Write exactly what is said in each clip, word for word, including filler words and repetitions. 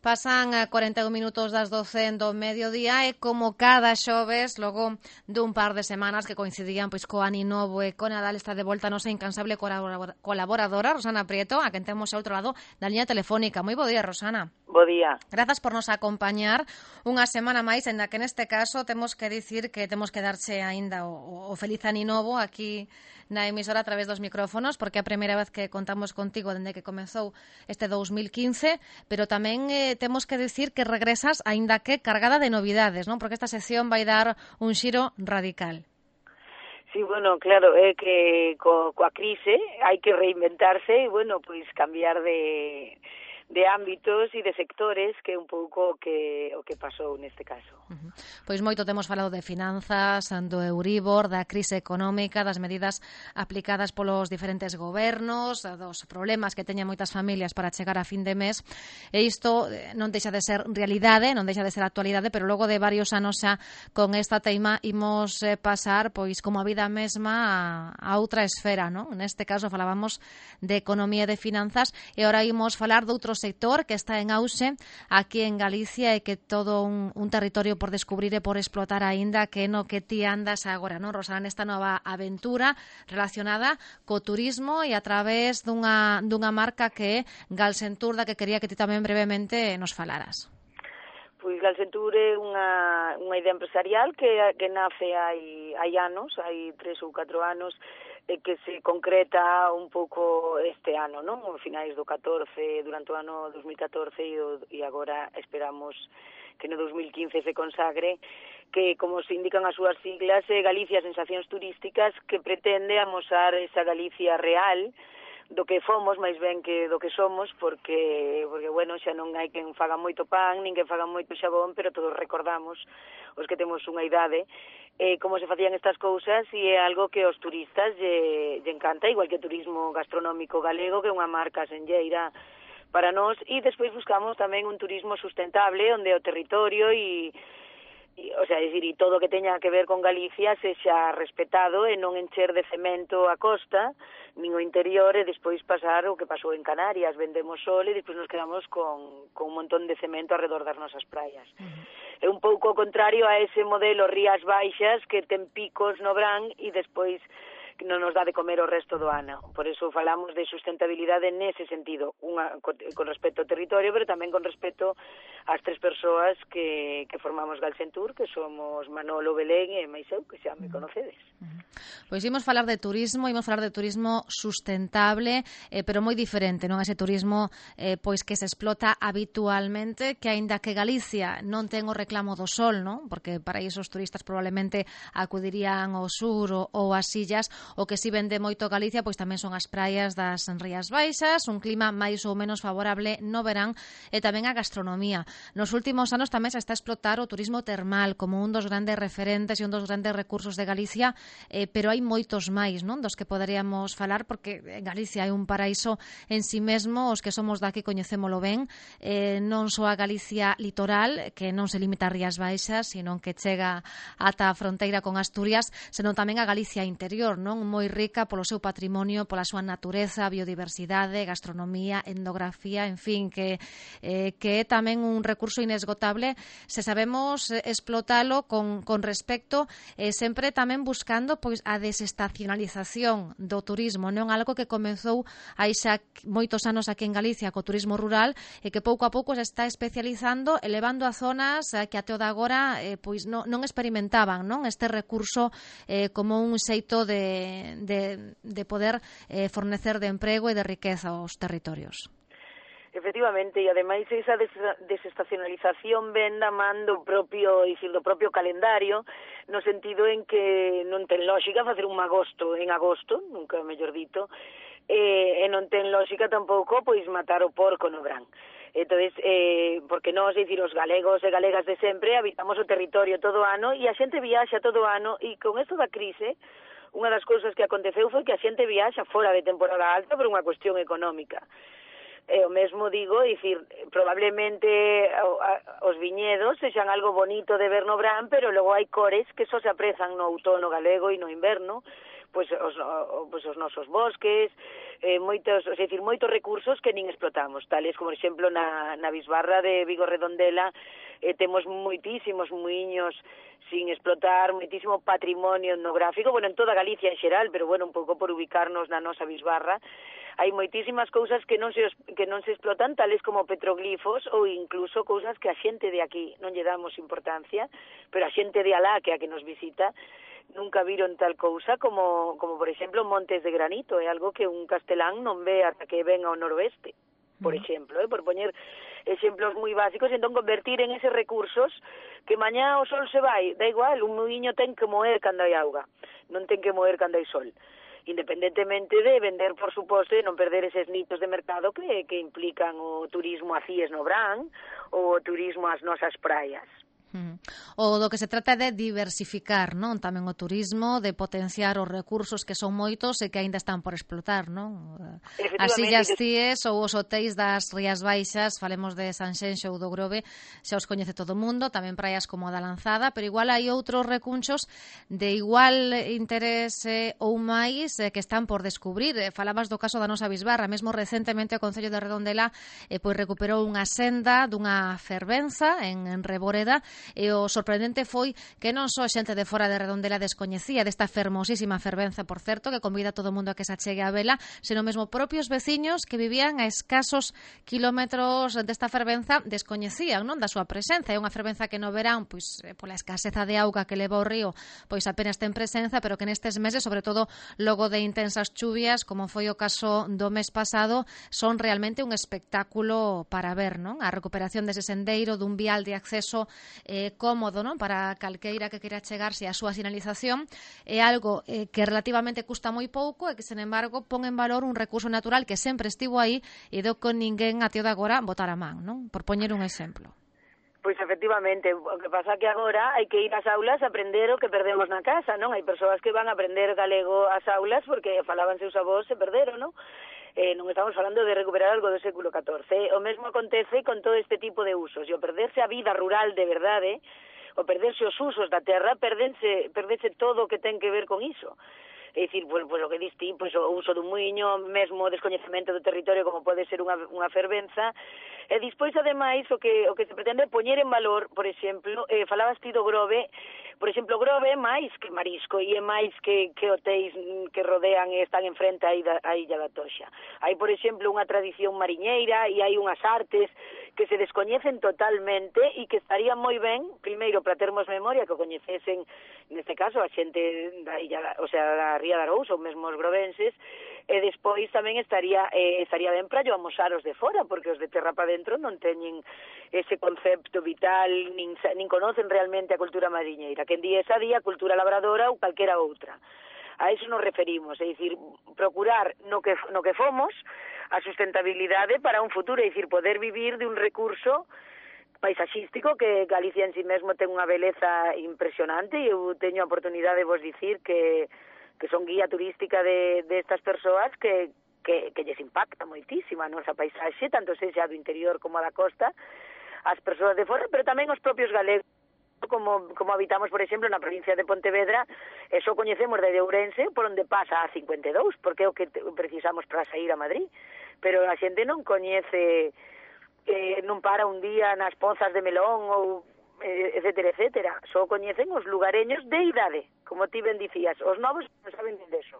Pasan cuarenta e un minutos das doce do mediodía e como cada xoves, logo dun par de semanas que coincidían pois co Ani Novo e co Nadal, está de volta a nosa incansable colaboradora, Rosana Prieto, a quen temos ao outro lado da liña telefónica. Moi bo día, Rosana. Bo día. Grazas por nos acompañar unha semana máis, en da que neste caso temos que dicir que temos que darche aínda o, o feliz Ani Novo aquí na emisora a través dos micrófonos, porque é a primeira vez que contamos contigo dende que comezou este dous mil quince, pero tamén eh, temos que dicir que regresas aínda que cargada de novidades, non? Porque esta sección vai dar un xiro radical. Sí, bueno, claro, é que co, coa crise hai que reinventarse e, bueno, pois cambiar de... de ámbitos e de sectores, que é un pouco o que, o que pasou neste caso. Uh-huh. Pois moito temos falado de finanzas, do Euribor, da crise económica, das medidas aplicadas polos diferentes gobernos, dos problemas que teñen moitas familias para chegar a fin de mes, e isto non deixa de ser realidade, non deixa de ser actualidade, pero logo de varios anos xa con esta teima imos pasar, pois como a vida mesma, a, a outra esfera, non? Neste caso falábamos de economía e de finanzas, e ora imos falar de outros sector que está en auxe aquí en Galicia e que todo un, un territorio por descubrir e por explotar aínda, que no que ti andas agora, non, Rosana, nesta nova aventura relacionada co turismo e a través dunha, dunha marca que é Galsentur, da que quería que ti tamén brevemente nos falaras. Pois Galsentur é unha, unha idea empresarial que, que nace hai, hai anos, hai tres ou catro anos, e que se concreta un pouco este ano, non? Os finais do catorce, durante o ano dos mil catorce e, o, e agora esperamos que no dos mil quince se consagre, que, como se indican as súas siglas, é Galicia Sensacións Turísticas, que pretende amosar esa Galicia real, do que fomos, máis ben que do que somos, porque, porque bueno, xa non hai quen faga moito pan, nin que faga moito xabón, pero todos recordamos, os que temos unha idade, eh, como se facían estas cousas, e é algo que os turistas lle, lle encanta, igual que o turismo gastronómico galego, que é unha marca senlleira para nós, e despois buscamos tamén un turismo sustentable, onde o territorio e E, o sea, decir, e todo o que teña que ver con Galicia sexa respetado e non encher de cemento a costa, nin o interior, e despois pasar o que pasou en Canarias, vendemos sol e despois nos quedamos con, con un montón de cemento alrededor das nosas praias. Uh-huh. É un pouco contrario a ese modelo Rías Baixas que ten picos no verán e despois non nos dá de comer o resto do ano. Por eso falamos de sustentabilidade nese sentido, unha con respecto ao territorio, pero tamén con respecto ás tres persoas que, que formamos Galsentur, que somos Manolo, Belén e máis eu, que xa me conocedes. Pois imos falar de turismo, imos falar de turismo sustentable, eh, pero moi diferente, non? Ese turismo eh, pois que se explota habitualmente, que aínda que Galicia non ten o reclamo do sol, non? Porque para iso os turistas probablemente acudirían ao sur ou, ou ás illas. O que si vende moito Galicia pois tamén son as praias das Rías Baixas, un clima máis ou menos favorable no verán e tamén a gastronomía. Nos últimos anos tamén se está a explotar o turismo termal como un dos grandes referentes e un dos grandes recursos de Galicia, eh, pero hai moitos máis, non, dos que poderíamos falar, porque Galicia é un paraíso en si mesmo, os que somos daqui coñecémolo ben, eh, non só a Galicia litoral, que non se limita a Rías Baixas, sino que chega ata a fronteira con Asturias, senón tamén a Galicia interior, non? Moi rica polo seu patrimonio, pola súa natureza, biodiversidade, gastronomía, etnografía, en fin, que, eh, que é tamén un recurso inesgotable se sabemos explotalo con, con respecto, eh, sempre tamén buscando pois a desestacionalización do turismo, non algo que comezou hai xa moitos anos aquí en Galicia co turismo rural e que pouco a pouco se está especializando, elevando a zonas eh, que até o de agora eh, pois non, non experimentaban, non, este recurso eh, como un xeito de De, de poder eh, fornecer de emprego e de riqueza aos territorios. Efectivamente, e ademais esa des desestacionalización ven da man do propio, dicir, do propio calendario, no sentido en que non ten lógica facer un agosto en agosto, nunca mellor dito, e, e non ten lógica tampouco pois matar o porco no verán. Entonces, eh, porque nós, dicir, os galegos e galegas de sempre habitamos o territorio todo o ano e a xente viaxa todo o ano, e con isto da crise unha das cousas que aconteceu foi que a xente viaxa fora de temporada alta por unha cuestión económica. E o mesmo digo, dicir, probablemente os viñedos sexan algo bonito de ver no verán, pero logo hai cores que só se aprezan no outono galego e no inverno, pois os, o, pois os nosos bosques, eh, moitos, é dicir, moitos recursos que nin explotamos, tales como, por exemplo, na, na Bisbarra de Vigo Redondela, eh, temos moitísimos muiños sin explotar, moitísimo patrimonio etnográfico, bueno, en toda Galicia en xeral, pero bueno, un pouco por ubicarnos na nosa Bisbarra, hai moitísimas cousas que non se que non se explotan, tales como petroglifos ou incluso cousas que a xente de aquí non lle damos importancia, pero a xente de alá, que a que nos visita, nunca viron tal cousa como, como por exemplo, montes de granito, é algo que un castelán non ve ata que ven ao noroeste, por exemplo, eh, por poñer exemplos moi básicos, entón convertir en eses recursos que mañá o sol se vai, da igual, un muiño ten que moer cando hai auga, non ten que moer cando hai sol, independentemente de vender, por suposto, e non perder eses nichos de mercado que, que implican o turismo a Cies no Brán ou o turismo ás nosas praias. Mm. O do que se trata de diversificar, non? Tamén o turismo, de potenciar os recursos que son moitos e que aínda están por explotar, non? As illas Cíes ou os hotéis das Rías Baixas, falemos de Sanxenxo ou do Grove, xa os coñece todo o mundo, tamén praias como a da Lanzada, pero igual hai outros recunchos de igual interese ou máis eh, que están por descubrir. Eh, falabas do caso da nosa Bisbarra, mesmo recentemente o Concello de Redondela eh, pois recuperou unha senda dunha fervenza en, en Reboreda. E o sorprendente foi que non só xente de fora de Redondela descoñecía desta fermosísima fervenza, por certo, que convida a todo o mundo a que se achegue a vela, senón mesmo propios veciños que vivían a escasos kilómetros desta fervenza descoñecían, non, da súa presenza. É unha fervenza que no verán, pois pola escaseza de auga que leva o río, pois apenas ten presenza, pero que nestes meses, sobre todo logo de intensas chuvias, como foi o caso do mes pasado, son realmente un espectáculo para ver, non? A recuperación dese sendeiro, dun vial de acceso eh, cómodo, non? Para calqueira que queira chegarse á súa sinalización, é algo eh, que relativamente custa moi pouco e que, sen embargo, pon en valor un recurso natural que sempre estivo aí e do que ninguén a tío de agora botar a man, non? Por poñer un exemplo. Pois efectivamente, o que pasa que agora hai que ir ás aulas a aprender o que perdemos na casa, non? Hai persoas que van a aprender galego ás aulas porque falaban seus avós e perderon, non? Eh, non estamos falando de recuperar algo do século catorce. O mesmo acontece con todo este tipo de usos. E o perderse a vida rural de verdade, o perderse os usos da terra, perdense, perderse todo o que ten que ver con iso. É dicir, pois, pois o que diste, pois o uso dun muiño, mesmo o descoñecemento do territorio como pode ser unha, unha fervenza, e despois, ademais, o que, o que se pretende poñer en valor, por exemplo, eh, falabas ti do Grove, por exemplo, Grove é máis que marisco e é máis que, que hotéis que rodean e están enfrente a Illa, a Illa da Toxa. Hai, por exemplo, unha tradición mariñeira e hai unhas artes que se descoñecen totalmente e que estaría moi ben, primeiro, para termos memoria, que o coñecesen, neste caso, a xente da Illa, o sea, da Ría de Arousa, ou mesmo os grovenses, e despois tamén estaría eh, estaría ben para yo amosar os de fora, porque os de terra para dentro non teñen ese concepto vital, nin, nin conocen realmente a cultura mariñeira, que en día esa día a cultura labradora ou calquera outra. A iso nos referimos, é dicir, procurar no que, no que fomos a sustentabilidade para un futuro, é dicir, poder vivir de un recurso paisaxístico que Galicia en si mesmo ten unha beleza impresionante e eu teño a oportunidade de vos dicir que que son guía turística de, de estas persoas que, que, que lles impacta moitísima a nosa paisaxe, tanto sexa do interior como a da costa, as persoas de fora, pero tamén os propios galegos, como, como habitamos, por exemplo, na provincia de Pontevedra, e só coñecemos de Ourense, por onde pasa a cincuenta e dous, porque é o que precisamos para sair a Madrid, pero a xente non coñece, eh, non para un día nas Pozas de Melón ou etcétera, etcétera. Só coñecen os lugareños de idade, como ti ben dicías, os novos non saben nin deso.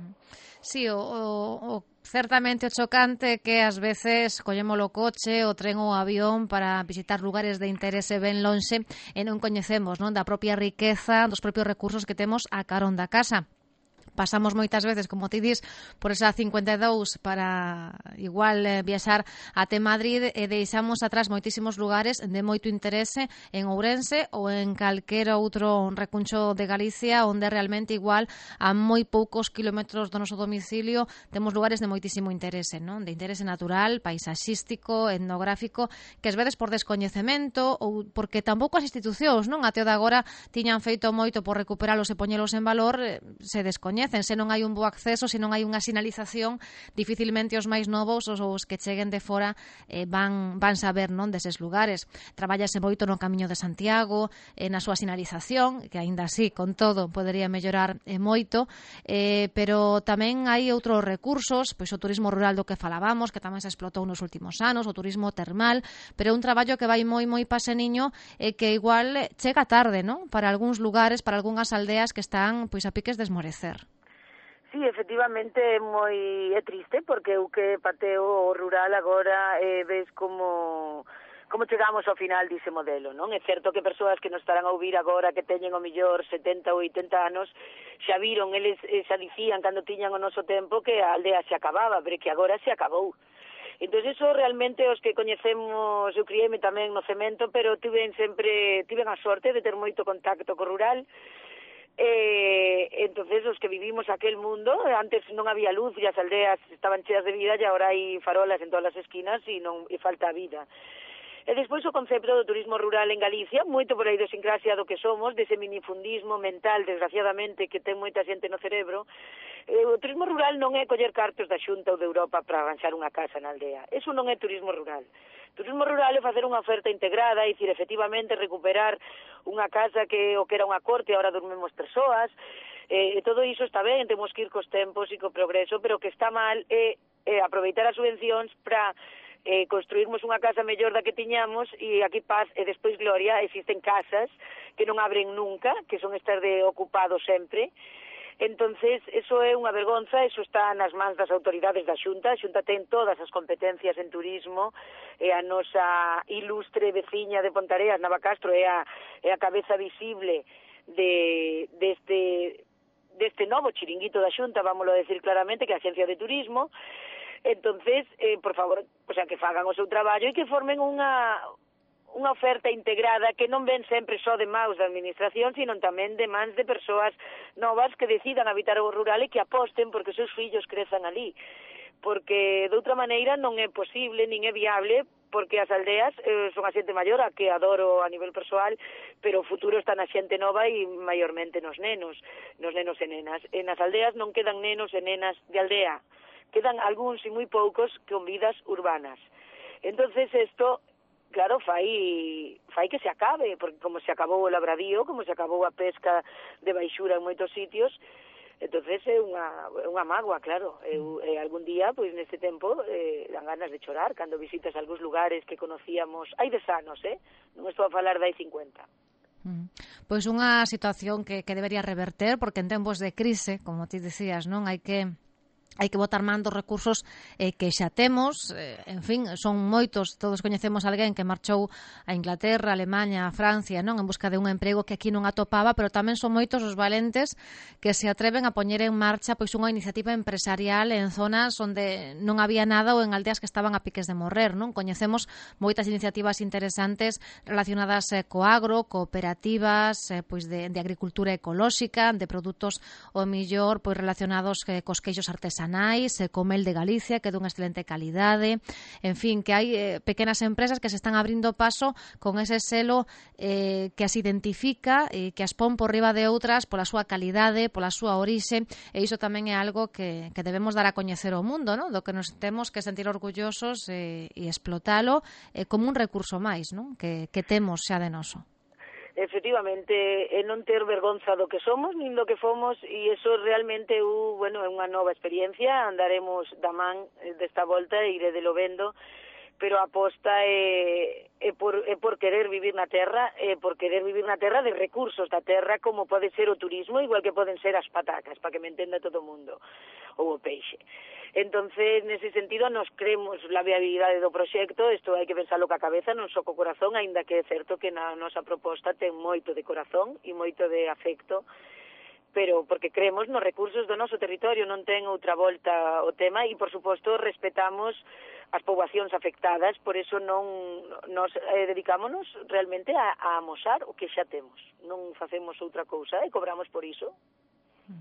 Sí, o, o, o certamente o chocante que ás veces collemos o coche, o tren ou o avión para visitar lugares de interese ben lonxe e non coñecemos, non, da propia riqueza, dos propios recursos que temos a carón da casa. Pasamos moitas veces, como ti dis, por esa cincuenta e dous para igual eh, viaxar até Madrid e deixamos atrás moitísimos lugares de moito interese en Ourense ou en calquera outro recuncho de Galicia onde realmente igual a moi poucos kilómetros do noso domicilio temos lugares de moitísimo interese, non? De interese natural, paisaxístico, etnográfico, que ás veces por descoñecemento ou porque tampouco as institucións, non? Até o de agora tiñan feito moito por recuperalos e poñelos en valor, eh, se descoñecen. coñecen. Se non hai un bo acceso, se non hai unha sinalización, dificilmente os máis novos, os, os que cheguen de fora, eh, van, van saber, non, deses lugares. Trabállase moito no Camiño de Santiago, eh, na súa sinalización, que aínda así, con todo, podería mellorar eh, moito, eh, pero tamén hai outros recursos, pois o turismo rural do que falábamos, que tamén se explotou nos últimos anos, o turismo termal, pero é un traballo que vai moi moi paseniño e que igual chega tarde, non? Para algúns lugares, para algunhas aldeas que están pois a piques de esmorecer. Sí, efectivamente é moi é triste porque eu que pateo o rural agora eh, ves como como chegamos ao final dise modelo, non? É certo que persoas que nos estarán a ouvir agora que teñen o millor setenta ou oitenta anos xa viron, eles xa dicían cando tiñan o noso tempo que a aldea se acababa, pero que agora se acabou. Entón, eso realmente os que coñecemos, eu criéme tamén no cemento, pero tiven sempre, tiven a sorte de ter moito contacto co rural. Eh, entonces os que vivimos aquel mundo, antes non había luz e as aldeas estaban cheas de vida e agora hai farolas en todas as esquinas e non e falta vida. E despois o concepto do turismo rural en Galicia, moito por a idiosincrasia do que somos, dese minifundismo mental, desgraciadamente, que ten moita xente no cerebro. Eh, o turismo rural non é coller cartos da Xunta ou de Europa para arranxar unha casa na aldea. Eso non é turismo rural. Turismo rural é facer unha oferta integrada, é dicir, efectivamente, recuperar unha casa que o que era unha corte, agora dormimos persoas, eh, e todo iso está ben, temos que ir cos tempos e co progreso, pero o que está mal é, é aproveitar as subvencións para eh, construirmos unha casa mellor da que tiñamos e aquí paz e despois gloria, existen casas que non abren nunca, que son estas de ocupado sempre. Entonces, eso é unha vergonza, eso está nas mans das autoridades da Xunta, a Xunta ten todas as competencias en turismo, e a nosa ilustre veciña de Pontareas, Navacastro, é a, é a cabeza visible de, deste, deste novo chiringuito da Xunta, vámoslo decir claramente, que é a Agencia de Turismo. Entonces, eh, por favor, o sea, que fagan o seu traballo e que formen unha unha oferta integrada que non ven sempre só de maus da administración, sino tamén de mans de persoas novas que decidan habitar o rural e que aposten porque os seus fillos crezan ali. Porque, de outra maneira, non é posible, nin é viable, porque as aldeas eh, son a xente maior, a que adoro a nivel persoal, pero o futuro está na xente nova e maiormente nos nenos, nos nenos e nenas. E nas aldeas non quedan nenos e nenas de aldea, quedan algúns e moi poucos con vidas urbanas. Entonces, isto, claro, fai, fai que se acabe, porque como se acabou o labradío, como se acabou a pesca de baixura en moitos sitios, entonces é unha, unha mágoa, claro. Eu, eh, algún día, pois neste tempo, eh, dan ganas de chorar cando visitas algúns lugares que conocíamos hai dez anos, eh? Non estou a falar de hai cincuenta. Pois unha situación que, que debería reverter, porque en tempos de crise, como ti dicías, non hai que hai que botar man dos recursos eh, que xa temos, eh, en fin, son moitos, todos coñecemos alguén que marchou a Inglaterra, a Alemanha, a Francia, non, en busca de un emprego que aquí non atopaba, pero tamén son moitos os valentes que se atreven a poñer en marcha pois unha iniciativa empresarial en zonas onde non había nada ou en aldeas que estaban a piques de morrer, non? Coñecemos moitas iniciativas interesantes relacionadas eh, co agro, cooperativas, eh, pois de, de agricultura ecolóxica, de produtos o millor pois relacionados eh, cos queixos artesanais, co mel de Galicia, que é dunha excelente calidade, en fin, que hai eh, pequenas empresas que se están abrindo paso con ese selo eh, que as identifica e que as pon por riba de outras pola súa calidade, pola súa orixe, e iso tamén é algo que, que debemos dar a coñecer ao mundo, non? Do que nos temos que sentir orgullosos e, e explotalo eh, como un recurso máis, non? Que, que temos xa de noso. Efectivamente, é non ter vergonza do que somos nin do que fomos, e eso realmente uh, bueno, é unha nova experiencia. Andaremos da man desta volta e iré de lo vendo, pero a aposta é, é, por, é por querer vivir na terra, é por querer vivir na terra de recursos da terra, como pode ser o turismo, igual que poden ser as patacas, para que me entenda todo o mundo, ou o peixe. Entonces, nese sentido, nos creemos la viabilidade do proxecto, isto hai que pensarlo ca cabeza, non só co corazón, aínda que é certo que na nosa proposta ten moito de corazón e moito de afecto, pero porque creemos nos recursos do noso territorio, non ten outra volta o tema, e, por suposto, respetamos as poboacións afectadas, por eso non nos eh, dedicámonos realmente a, a amosar o que xa temos. Non facemos outra cousa e cobramos por iso.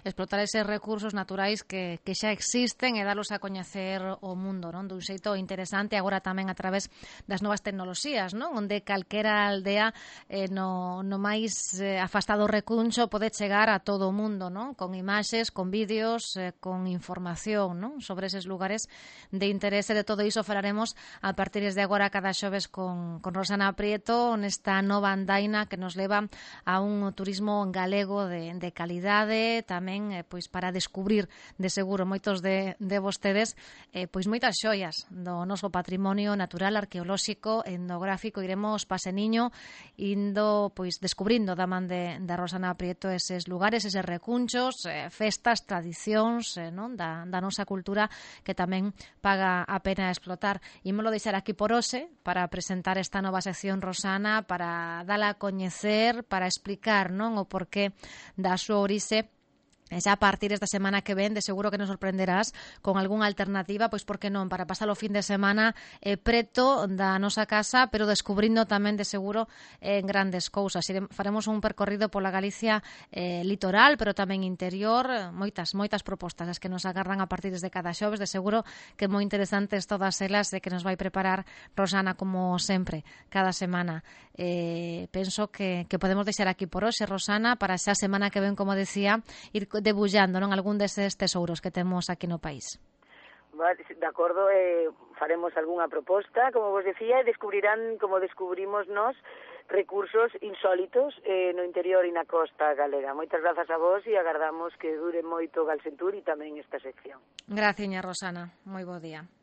explotar eses recursos naturais que, que xa existen e dalos a coñecer o mundo, non? Dun xeito interesante, agora tamén a través das novas tecnoloxías, non? Onde calquera aldea eh, no, no máis eh, afastado recuncho pode chegar a todo o mundo, non? Con imaxes, con vídeos, eh, con información, non? Sobre eses lugares de interese. De todo iso falaremos a partir de agora cada xoves con, con Rosana Prieto nesta nova andaina que nos leva a un turismo galego de, de calidade, tamén eh, pois para descubrir de seguro moitos de, de vostedes eh, pois moitas xoias do noso patrimonio natural, arqueolóxico, etnográfico. Iremos paseniño indo pois descubrindo da man de, de Rosana Prieto eses lugares, eses recunchos, eh, festas, tradicións eh, non? Da, da nosa cultura que tamén paga a pena explotar. Ímolo deixar aquí por hoxe para presentar esta nova sección, Rosana, para dala a coñecer, para explicar non o porqué da súa orixe. E xa a partir desta semana que ven, de seguro que nos sorprenderás con algunha alternativa, pois por que non, para pasar o fin de semana eh, preto da nosa casa, pero descubrindo tamén de seguro eh, grandes cousas. Ire, faremos un percorrido pola Galicia eh, litoral, pero tamén interior, moitas, moitas propostas as que nos agarran a partir de cada xoves, de seguro que moi interesantes todas elas e que nos vai preparar Rosana como sempre, cada semana. Eh, penso que, que podemos deixar aquí por hoxe, Rosana, para xa semana que ven, como decía, ir debullando, non, algún deses tesouros que temos aquí no país. Vale, de acordo, eh, faremos algunha proposta, como vos decía, e descubrirán, como descubrimos nós, recursos insólitos eh, no interior e na costa galega. Moitas grazas a vos e agardamos que dure moito Galsentur e tamén esta sección. Graciña, Rosana. Moi bo día.